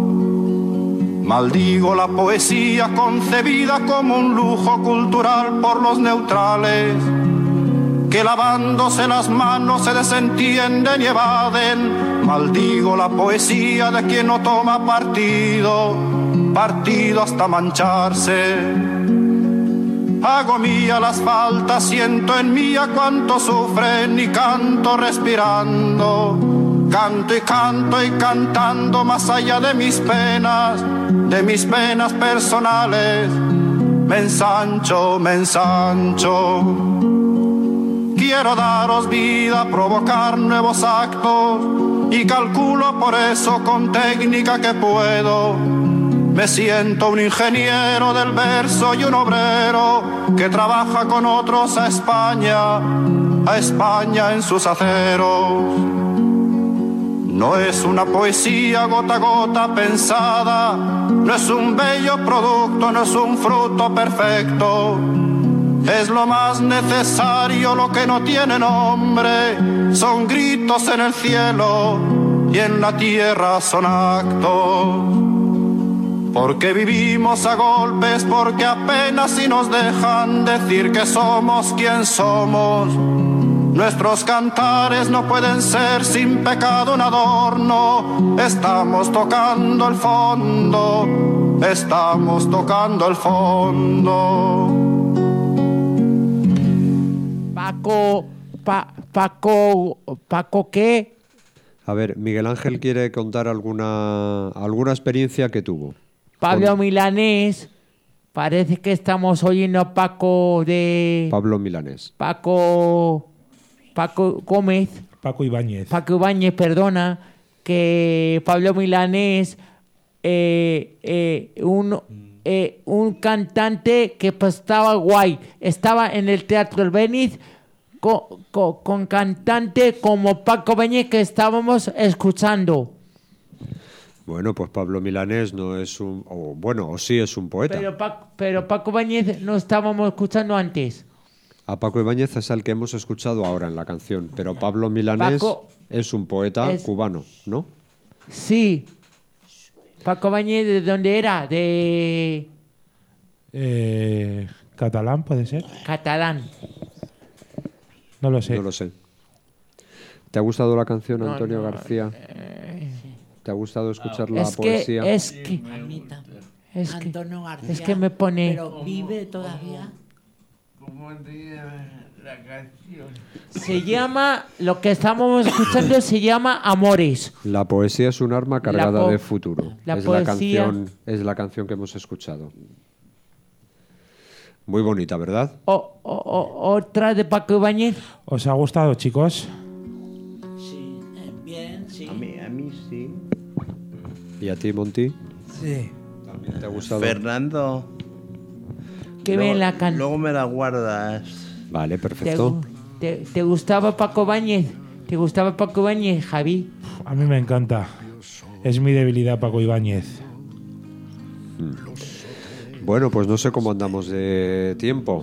Maldigo la poesía concebida como un lujo cultural por los neutrales, que lavándose las manos se desentienden y evaden. Maldigo la poesía de quien no toma partido, partido hasta mancharse. Hago mía las faltas, siento en mía cuánto sufren y canto respirando. Canto y cantando más allá de mis penas personales. Me ensancho, me ensancho. Quiero daros vida, provocar nuevos actos y calculo por eso con técnica que puedo Me siento un ingeniero del verso y un obrero que trabaja con otros a España en sus aceros. No es una poesía gota a gota pensada, no es un bello producto, no es un fruto perfecto. Es lo más necesario, lo que no tiene nombre. Son gritos en el cielo y en la tierra son actos. Porque vivimos a golpes, porque apenas si nos dejan decir que somos quien somos. Nuestros cantares no pueden ser sin pecado un adorno. Estamos tocando el fondo, estamos tocando el fondo. Paco, ¿qué? A ver, Miguel Ángel quiere contar alguna experiencia que tuvo. Pablo Milanés, parece que estamos oyendo a Paco de... Pablo Milanés. Paco Gómez. Paco Ibáñez, perdona, que Pablo Milanés, un cantante que pues estaba guay, estaba en el Teatro El Béniz con cantante como Paco Ibáñez que estábamos escuchando. Bueno, pues Pablo Milanés no es un... o sí es un poeta. Pero Paco Ibáñez no estábamos escuchando antes. A Paco Ibáñez es el que hemos escuchado ahora en la canción, pero Pablo Milanés es un poeta cubano, ¿no? Sí. Paco Ibáñez, ¿de dónde era? De... ¿Catalán puede ser? Catalán. No lo sé. No lo sé. ¿Te ha gustado la canción, Antonio García? ¿Te ha gustado escuchar la poesía? Antonio García. Es que me pone... Pero vive todavía. ¿Cómo se llama la canción? Se llama... Lo que estamos escuchando se llama Amores. La poesía es un arma cargada de futuro. Es la canción que hemos escuchado. Muy bonita, ¿verdad? Otra de Paco Ibáñez. ¿Os ha gustado, chicos? Sí, bien, sí. A mí sí. ¿Y a ti, Monty? Sí. ¿También te ha gustado? Fernando. ¿Qué ven la canción? Luego me la guardas. Vale, perfecto. ¿Te gustaba Paco Ibáñez? ¿Te gustaba Paco Ibáñez, Javi? A mí me encanta. Es mi debilidad, Paco Ibáñez. Bueno, pues no sé cómo andamos de tiempo.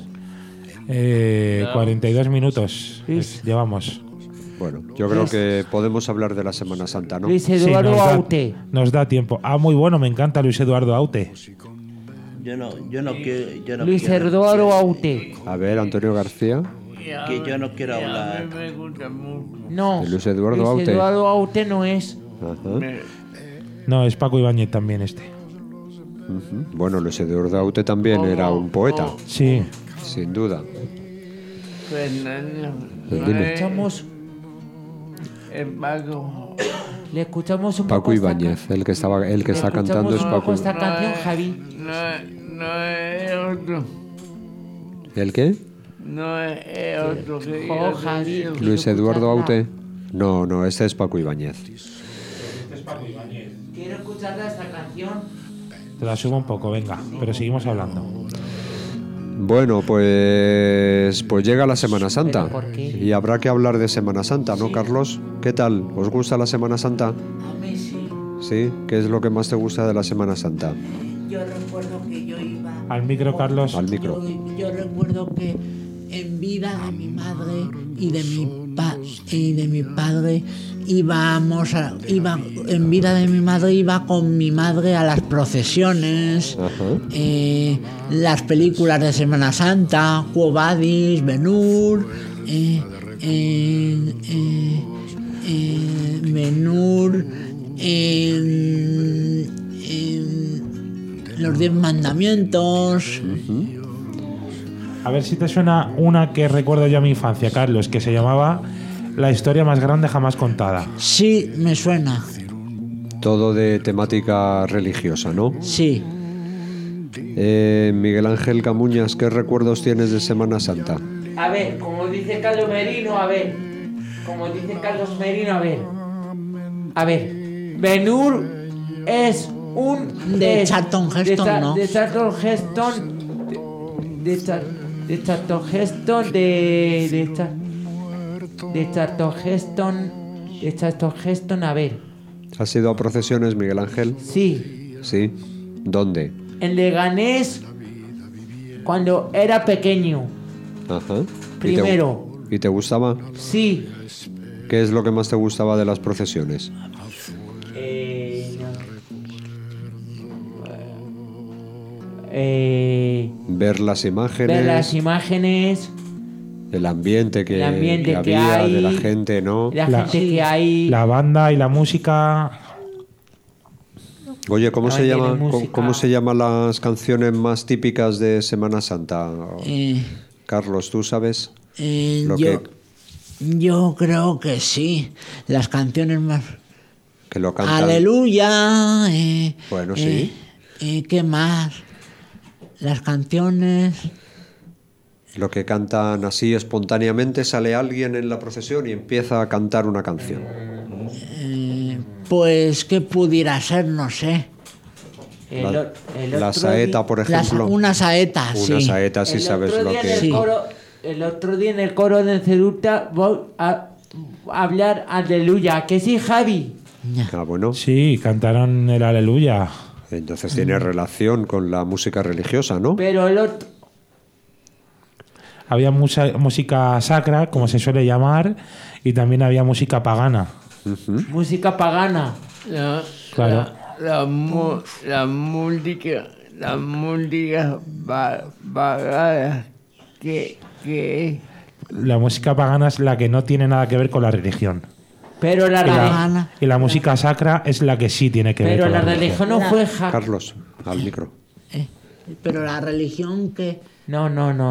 42 minutos llevamos. Bueno, yo creo que podemos hablar de la Semana Santa, ¿no? Luis Eduardo Aute. Nos da tiempo. Muy bueno, me encanta Luis Eduardo Aute. Yo no quiero. Luis Eduardo Aute. A ver, Antonio García. Que yo no quiero hablar. A mí me gusta mucho. No. Luis Eduardo Aute. Luis Eduardo Aute no es. Ajá. No, es Paco Ibáñez también este. Bueno, Luis Eduardo Aute también era un poeta. Sí. Sin duda. Fernando. Dime. Escuchamos. Paco. Le escuchamos un poco. Paco Ibáñez, el que está cantando es Paco. Esta canción, Javi. No es otro. ¿El qué? No es otro que Javi. Luis Eduardo Aute. No, este es Paco Ibáñez. Quiero escucharla esta canción. Te la subo un poco, venga, pero seguimos hablando. Bueno, pues llega la Semana Santa. ¿Pero por qué? Y habrá que hablar de Semana Santa, ¿no, Carlos? ¿Qué tal? ¿Os gusta la Semana Santa? A mí sí. ¿Sí? ¿Qué es lo que más te gusta de la Semana Santa? Yo recuerdo que yo iba... Al micro, Carlos. Al micro. Yo recuerdo que en vida de mi madre y de mi padre iba con mi madre a las procesiones, las películas de Semana Santa, Quo Vadis, Ben-Hur, los 10 mandamientos. A ver si te suena una que recuerdo yo a mi infancia, Carlos, que se llamaba La historia más grande jamás contada. Sí, me suena. Todo de temática religiosa, ¿no? Sí. Miguel Ángel Camuñas, ¿qué recuerdos tienes de Semana Santa? A ver, como dice Carlos Merino, a ver. A ver, Ben-Hur es De Charlton Heston, ¿no? De Charlton Heston. De Charlton Heston. De Charlton Heston, a ver. ¿Has ido a procesiones, Miguel Ángel? Sí. Sí. ¿Dónde? En Leganés, cuando era pequeño. Ajá. Primero. ¿Y te gustaba? Sí. ¿Qué es lo que más te gustaba de las procesiones? Ver las imágenes. Ver las imágenes. El ambiente que había, hay, de la gente, ¿no? La gente que hay. La banda y la música. Oye, ¿cómo se llaman las canciones más típicas de Semana Santa? Carlos, ¿tú sabes? Yo creo que sí. Las canciones más... Que lo cantan. Aleluya. Bueno, sí. ¿Qué más? Las canciones... Lo que cantan así espontáneamente, sale alguien en la procesión y empieza a cantar una canción. Pues, ¿qué pudiera ser? No sé. La saeta, por ejemplo. Una saeta, sí. Una saeta, sí sabes lo que... Sí. El otro día en el coro de Ceruta voy a hablar Aleluya. ¿Que sí, Javi? Ah, bueno. Sí, cantaron el Aleluya. Entonces tiene relación con la música religiosa, ¿no? Pero el otro... Había mucha música sacra, como se suele llamar, y también había música pagana. Música pagana. Claro. La música pagana que La música pagana es la que no tiene nada que ver con la religión. Pero Y la música sacra es la que sí tiene que ver con la religión. Pero la religión no fue... Carlos, al micro. Pero la religión que... No.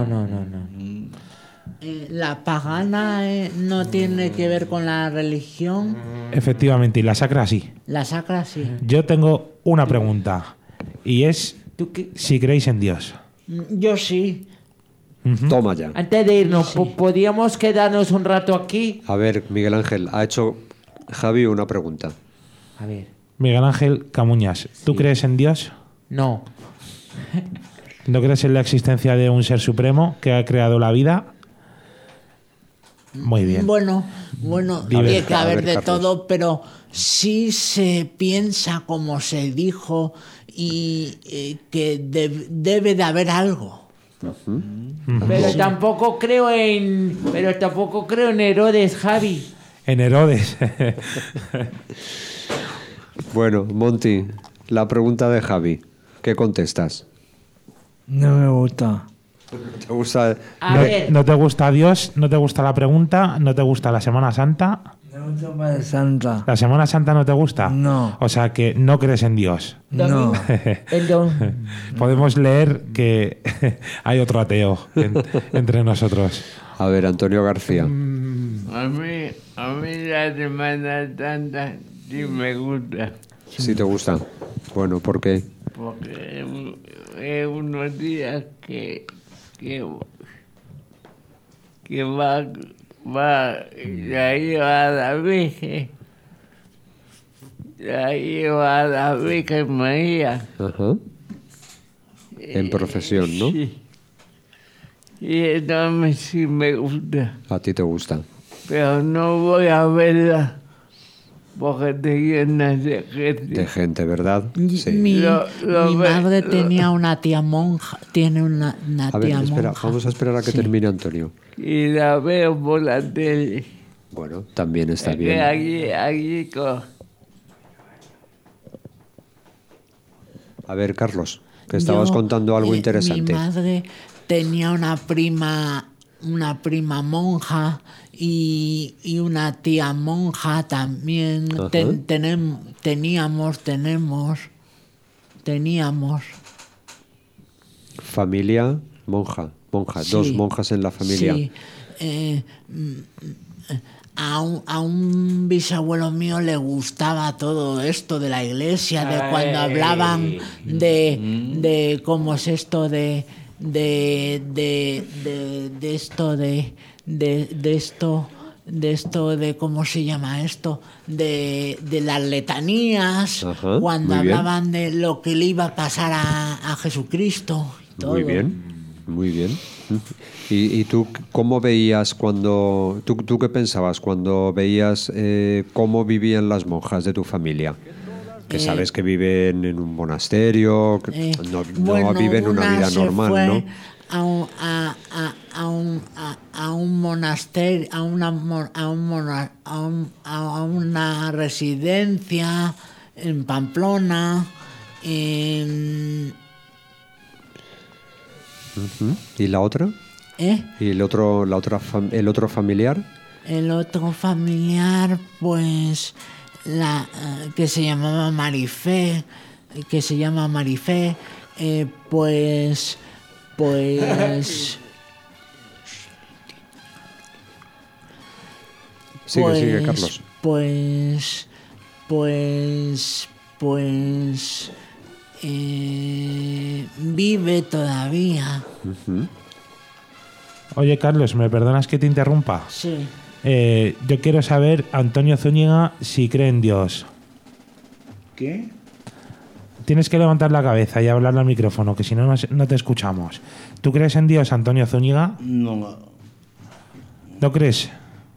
La pagana no tiene que ver con la religión. Efectivamente, y la sacra sí. La sacra sí. Yo tengo una pregunta, y es si creéis en Dios. Yo sí. Toma ya. Antes de irnos, ¿podríamos quedarnos un rato aquí? A ver, Miguel Ángel, ha hecho Javi una pregunta. A ver. Miguel Ángel Camuñas, ¿tú crees en Dios? No. ¿No crees en la existencia de un ser supremo que ha creado la vida? Muy bien. Bueno, tiene que haber de todo, pero sí se piensa, como se dijo, y que debe de haber algo. Pero tampoco creo en Herodes, Javi. En Herodes. Bueno, Monty, la pregunta de Javi, ¿qué contestas? No me gusta. ¿Te gusta? ¿No te gusta Dios? ¿No te gusta la pregunta? ¿No te gusta la Semana Santa? No me gusta Semana Santa. ¿La Semana Santa no te gusta? No. O sea que no crees en Dios. No. Podemos leer que hay otro ateo entre nosotros. A ver, Antonio García. a mí la Semana Santa sí me gusta. Sí te gusta. Bueno, ¿por qué? Porque es unos días que va la lleva a la Virgen. La lleva a la Virgen María. Ajá. En procesión, ¿no? Sí. Y entonces sí me gusta. A ti te gusta. Pero no voy a verla porque te llenas de gente. De gente, ¿verdad? Sí. Mi madre tenía una tía monja. Tiene una A ver, tía espera, monja. vamos a esperar a que termine Antonio. Y la veo por la tele. Bueno, también está Es que bien. allí A ver, Carlos, que estabas contando algo interesante. Mi madre tenía una prima monja y una tía monja también. Ajá. Teníamos. Familia, monja. Sí, 2 monjas en la familia. Sí. A un bisabuelo mío le gustaba todo esto de la iglesia, de cuando hablaban de cómo es esto de esto esto de ¿cómo se llama esto? De las letanías, Ajá, cuando muy bien. hablaban de lo que le iba a pasar a Jesucristo y todo. Muy bien, muy bien. ¿Y tú cómo veías cuando... ¿Tú qué pensabas cuando veías cómo vivían las monjas de tu familia? Que sabes que viven en un monasterio, que no viven una vida normal, fue ¿no? a un monasterio, a una residencia en Pamplona. Ujú. ¿Y la otra? ¿Y el otro familiar? El otro familiar, pues, que se llama Marifé, pues, Sigue, Carlos. Vive todavía. Ujú. Oye, Carlos, ¿me perdonas que te interrumpa? Sí. Yo quiero saber, Antonio Zúñiga, si cree en Dios. ¿Qué? Tienes que levantar la cabeza y hablarle al micrófono, que si no, no te escuchamos. ¿Tú crees en Dios, Antonio Zúñiga? No, ¿No crees?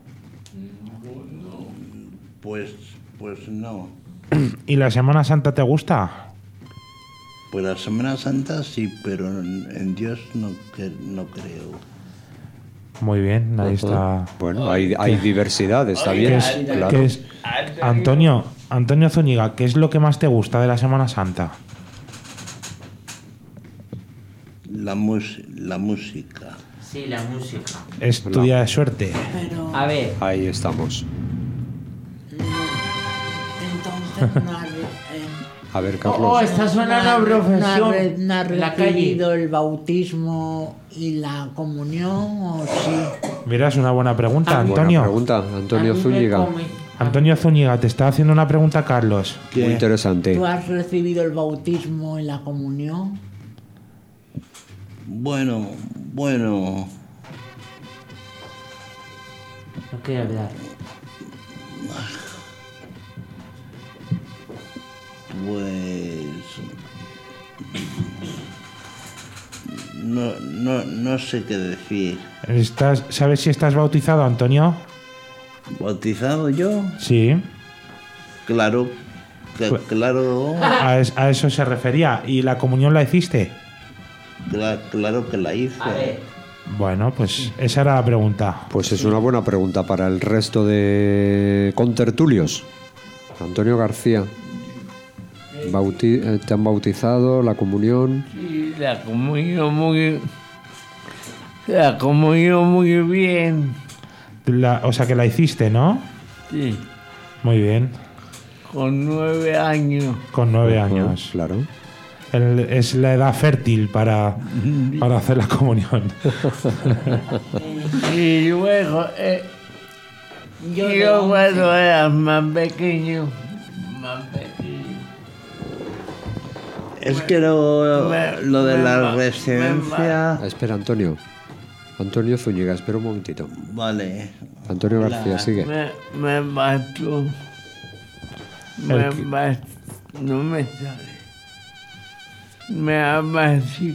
pues no. ¿Y la Semana Santa te gusta? Pues la Semana Santa sí, pero en Dios no creo. Muy bien, ahí está. Bueno, hay diversidad, está ¿Qué bien. es, Claro. qué es- Antonio Zúñiga, ¿qué es lo que más te gusta de la Semana Santa? La música. Sí, la música. Es tu día de suerte. Pero A ver, Ahí estamos. entonces no has, A ver, oh, Carlos. está sonando profesión. no has en la calle. recibido el bautismo y la comunión, ¿o sí? Mira, es una buena pregunta, Buena Antonio. pregunta, Antonio A mí me Zúñiga. come. Antonio Zúñiga, te está haciendo una pregunta Carlos. ¿Qué? Muy interesante. ¿Tú has recibido el bautismo y la comunión? Bueno, No quiero hablar. pues no sé qué decir. ¿Sabes si estás bautizado, Antonio? ¿Bautizado yo? Sí. Claro, claro, A eso se refería. ¿Y la comunión la hiciste? claro que la hice. A ver, Bueno, pues esa era la pregunta. Pues es una buena pregunta para el resto de contertulios. Antonio García, ¿te han bautizado? ¿La comunión? Sí, la comunión muy bien. O sea que la hiciste, ¿no? Sí, Muy bien. con 9 años. Con 9 años. Claro. Es la edad fértil para hacer la comunión. Y luego, yo cuando era más pequeño, Es que lo de la residencia... Espera, Antonio. Antonio Zúñiga, espera un momentito. Vale. Antonio García, sigue. me mató. No me sale. Me abasí.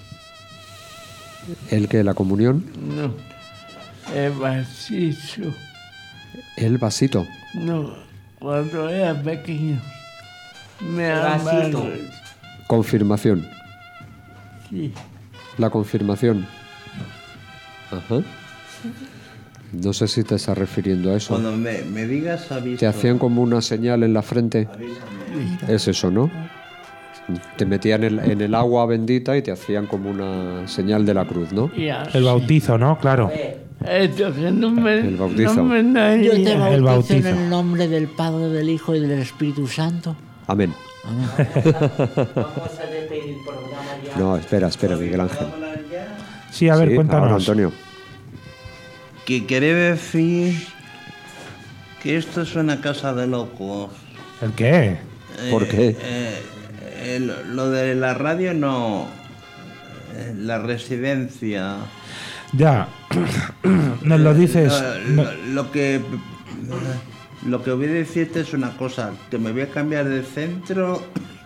¿El que la comunión? No. El vasito. El vasito. No. Cuando era pequeño. Me vasito. abasí. Confirmación. Sí. La confirmación. Ajá. No sé si te estás refiriendo a eso. Cuando me digas aviso. Te hacían como una señal en la frente. Es eso, ¿no? Te metían en el agua bendita y te hacían como una señal de la cruz, ¿no? Y así. El bautizo, ¿no? Claro. Esto que no me. El bautizo. No me daría. Yo te El bautizo bautizo. en el nombre del Padre, del Hijo y del Espíritu Santo. Amén. vamos a despedir el programa ya. No, espera, Miguel Ángel. Sí, a ver, Sí, cuéntanos. ahora, Antonio. Que quiere decir que esto es una casa de locos. ¿El qué? ¿Por qué? Lo de la radio no. La residencia. Ya, Nos lo dices. Lo que voy a decirte es una cosa, que me voy a cambiar de centro.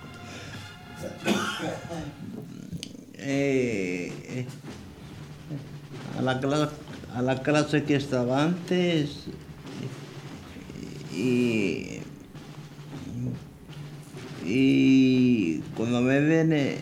A la clase que estaba antes y cuando me den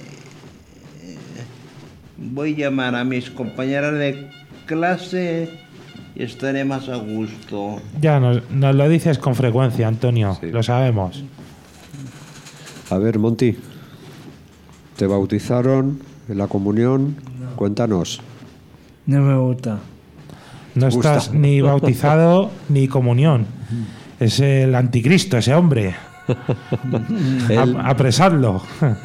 voy a llamar a mis compañeras de clase y estaré más a gusto. Ya nos lo dices con frecuencia, Antonio, sí. Lo sabemos. A ver, Monty, ¿te bautizaron en la comunión? No. Cuéntanos. No me gusta. No estás ni bautizado ni comunión. Es el anticristo, ese hombre. Apresadlo.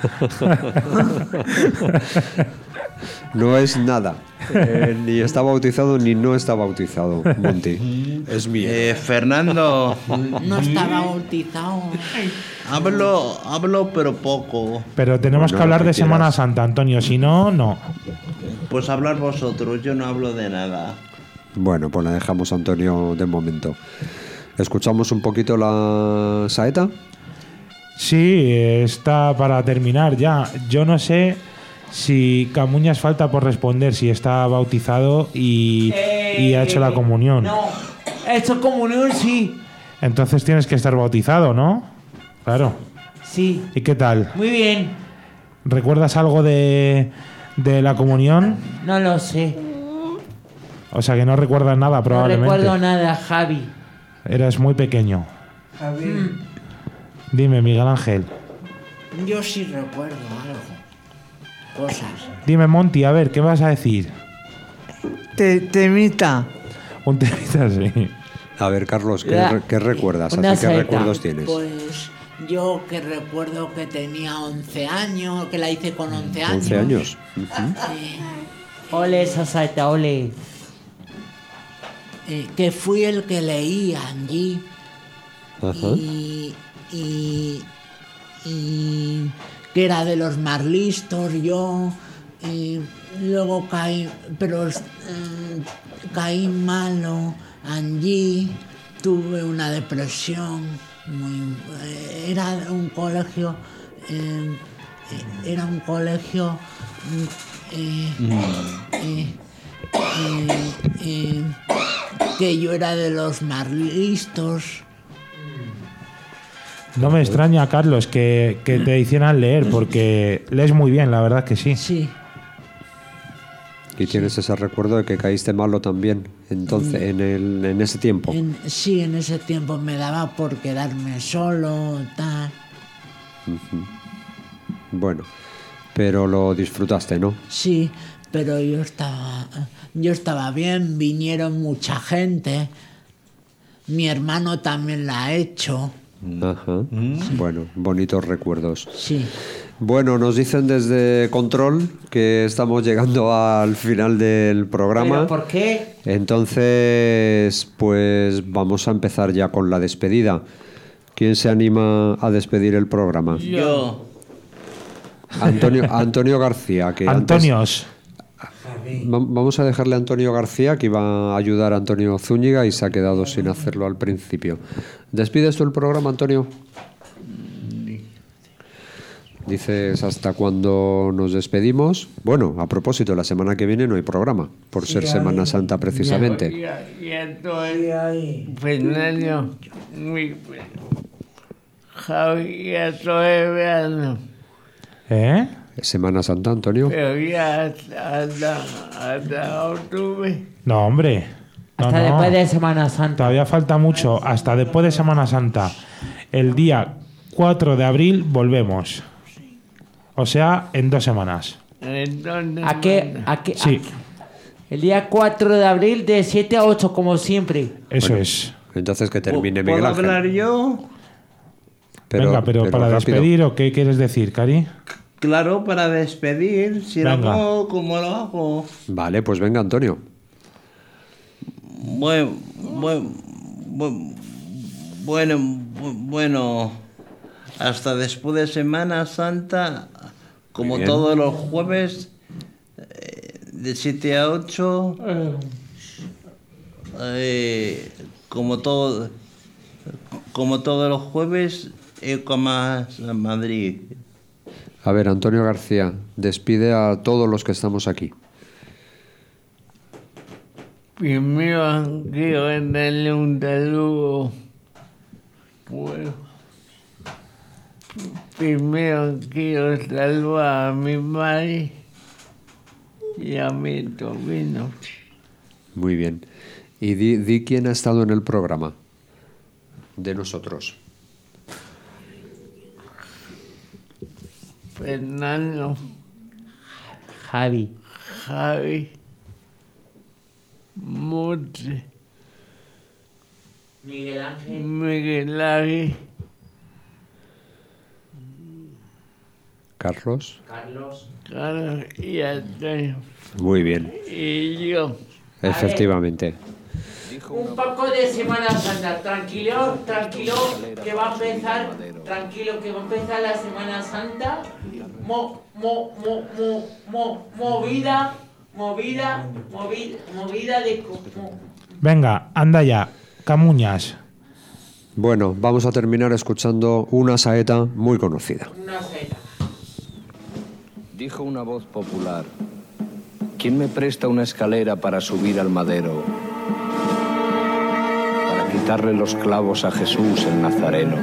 No es nada. Ni está bautizado ni no está bautizado, Monty. Es mío. Fernando. No está bautizado. Hablo pero poco. Pero tenemos que hablar de Semana Santa, Antonio. Si no, no. Pues hablar vosotros. Yo no hablo de nada. Bueno, pues la dejamos, Antonio, de momento. ¿Escuchamos un poquito la saeta? Sí, está para terminar ya. Yo no sé si Camuñas falta por responder, si está bautizado y ha hecho la comunión. No, he hecho comunión, sí. Entonces tienes que estar bautizado, ¿no? Claro. Sí. ¿Y qué tal? Muy bien. ¿Recuerdas algo de la comunión? No lo sé. O sea, que no recuerdas nada, probablemente. No recuerdo nada, Javi. Eras muy pequeño. Javi. Dime, Miguel Ángel. Yo sí recuerdo algo. Cosas. Dime, Monty, a ver, ¿qué vas a decir? Temita. Un temita, sí. A ver, Carlos, ¿qué recuerdas? ¿Qué recuerdos tienes? Pues yo que recuerdo que tenía 11 años, que la hice con 11 años. 11 años. Ole esa saeta, ole. Que fui el que leí allí. Ajá. Y que era de los más listos yo. Luego caí, pero caí malo allí. Tuve una depresión. Era un colegio. Era un colegio. Que yo era de los más listos. No me extraña, Carlos, que te hicieran leer, porque lees muy bien, la verdad que sí. Sí. ¿Y tienes ese recuerdo de que caíste malo también entonces en ese tiempo? Sí, en ese tiempo me daba por quedarme solo, tal. Bueno, pero lo disfrutaste, ¿no? Sí, pero yo estaba bien, vinieron mucha gente. Mi hermano también la ha hecho. Ajá. Bueno, bonitos recuerdos. Sí. Bueno, nos dicen desde Control que estamos llegando al final del programa. ¿Pero por qué? Entonces, pues vamos a empezar ya con la despedida. ¿Quién se anima a despedir el programa? Yo. Antonio García. Que Antonios. Vamos a dejarle a Antonio García, que iba a ayudar a Antonio Zúñiga y se ha quedado sin hacerlo al principio. ¿Despides tú el programa, Antonio? Dices hasta cuando nos despedimos. Bueno, a propósito, la semana que viene no hay programa, por ser Semana Santa precisamente. Fernando, Javi, ya estoy veando. ¿Eh? Semana Santa, Antonio. Pero ya hasta octubre. No, hombre. No, Hasta no. después de Semana Santa. Todavía falta mucho. Hasta después de Semana Santa. El día 4 de abril volvemos. O sea, en 2 semanas. ¿A qué? Sí. El día 4 de abril de 7 a 8, como siempre. Eso Bueno, es. Entonces que termine Miguel ¿Puedo Ángel. hablar yo? Venga, pero para rápido. despedir, ¿o qué quieres decir, Cari? Claro, para despedir. Si lo Venga. hago, ¿cómo lo hago? Vale, pues venga, Antonio. Bueno, hasta después de Semana Santa, como bien. todos los jueves, de 7 a 8, como todos los jueves, Ecomas Madrid. A ver, Antonio García, despide a todos los que estamos aquí. Primero quiero darle un saludo. Bueno, primero quiero saludar a mi madre y a mi sobrino. Muy bien. Y di quién ha estado en el programa de nosotros. Fernando. Javi. Monte. Miguel Ángel. Miguel Ángel. Carlos. Carlos y Antonio. Muy bien. Y yo. Efectivamente. Un poco de Semana Santa. Tranquilo, que va a empezar. Tranquilo, que va a empezar la Semana Santa. Movida de... Venga, anda ya, Camuñas. Bueno, vamos a terminar escuchando una saeta muy conocida. Una saeta. Dijo una voz popular: ¿quién me presta una escalera para subir al madero? Para quitarle los clavos a Jesús el Nazareno.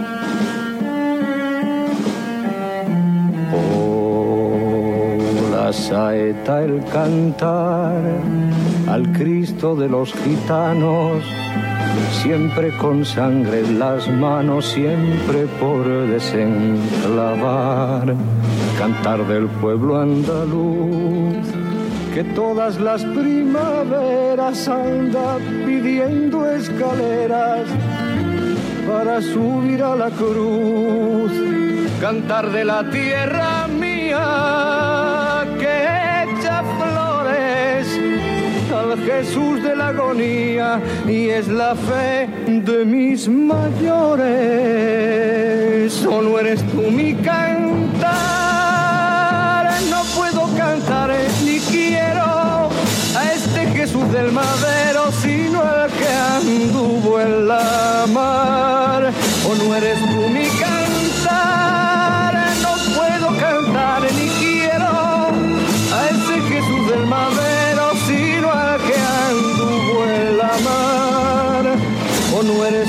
La saeta, el cantar al Cristo de los gitanos, siempre con sangre en las manos, siempre por desenclavar. Cantar del pueblo andaluz, que todas las primaveras anda pidiendo escaleras para subir a la cruz. Cantar de la tierra mía que echa flores al Jesús de la agonía, y es la fe de mis mayores. ¿O no eres tú mi cantar? No puedo cantar ni quiero a este Jesús del madero, sino el que anduvo en la mar. ¿O no eres tú mi cantar? No puedo cantar ni quiero a ese Jesús del madero, sino al que anduvo en la mar. ¿O no eres